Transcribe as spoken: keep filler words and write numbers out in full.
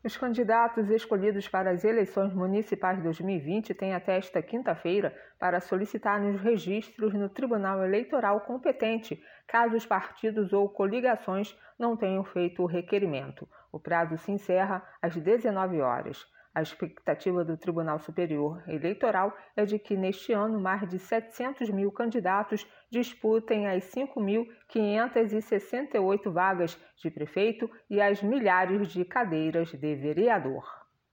Os candidatos escolhidos para as eleições municipais de dois mil e vinte têm até esta quinta-feira para solicitar os registros no Tribunal Eleitoral competente, caso os partidos ou coligações não tenham feito o requerimento. O prazo se encerra às dezenove horas. A expectativa do Tribunal Superior Eleitoral é de que, neste ano, mais de setecentos mil candidatos disputem as cinco mil quinhentas e sessenta e oito vagas de prefeito e as milhares de cadeiras de vereador.